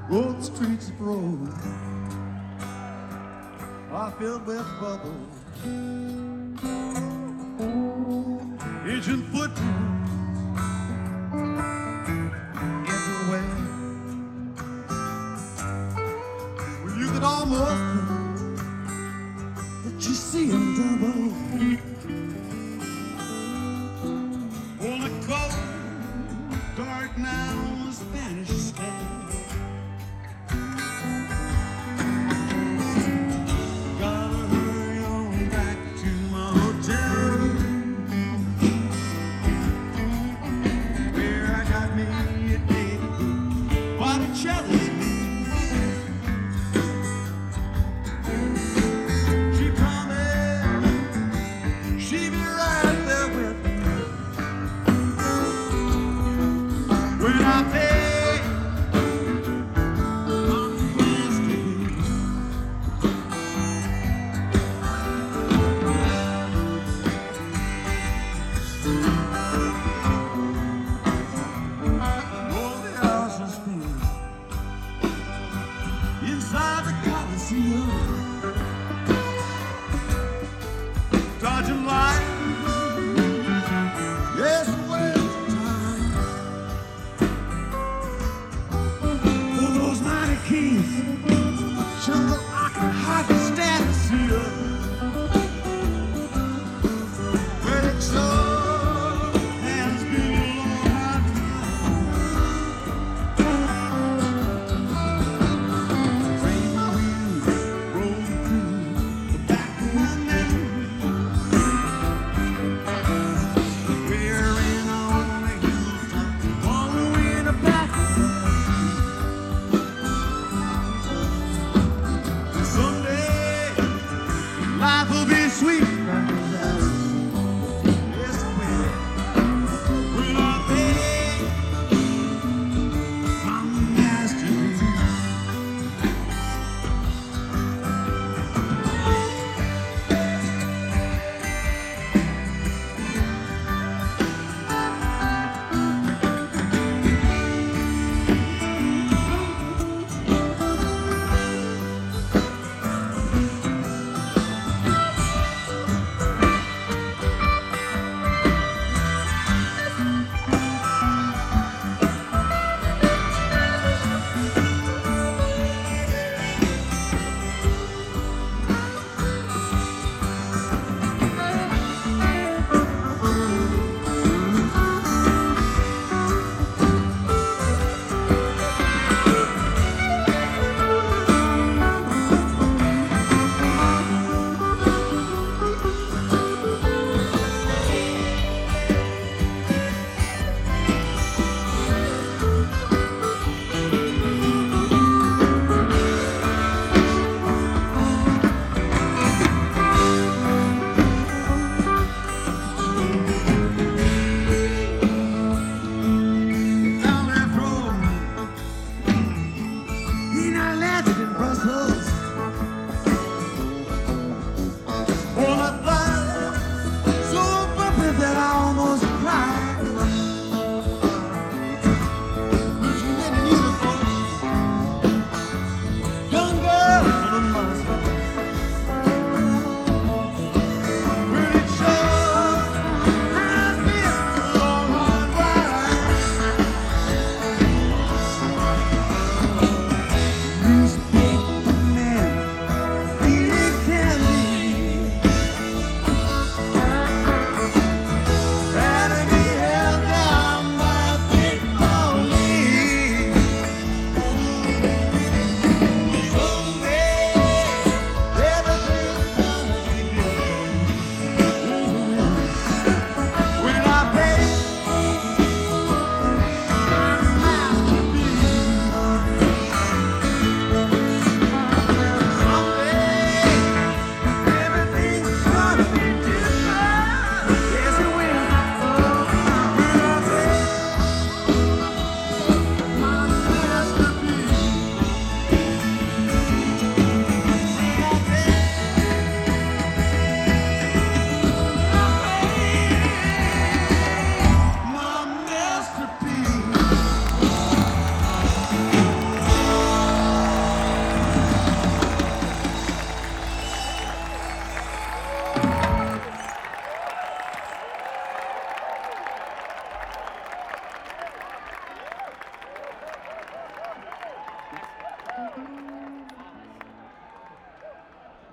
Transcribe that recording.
Oh, the streets of Rome are filled with bubbles, ancient footprints everywhere. Well, you could almost that you see them double. Oh, the cold, dark now Spanish sky. Gotta hurry on back to my hotel, where I got me a date with Botticelli. She promised she'd be right there with me when I pay my plans to be. Oh, the hours I spent inside the Coliseum.